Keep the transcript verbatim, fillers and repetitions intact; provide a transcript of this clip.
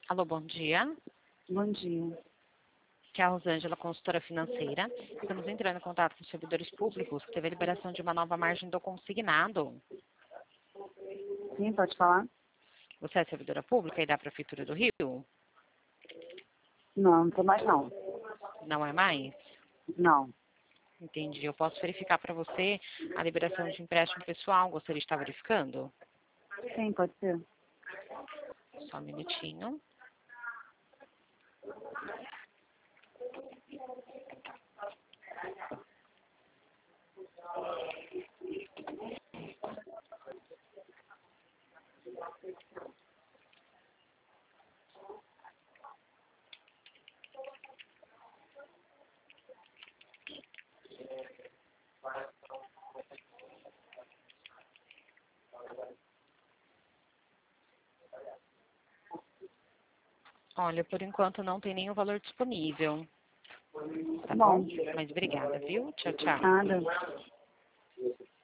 Alô, bom dia. Bom dia. Que é a Rosângela, consultora financeira. Estamos entrando em contato com os servidores públicos. Teve a liberação de uma nova margem do consignado. Sim, pode falar? Você é servidora pública e da Prefeitura do Rio? Não, não tô mais não. Não é mais? Não. Entendi. Eu posso verificar para você a liberação de empréstimo pessoal. Gostaria de estar verificando? Sim, pode ser. Só um minutinho. Olha, por enquanto não tem nenhum valor disponível. Tá bom? Bom, Mas obrigada, viu? Tchau, tchau. nada.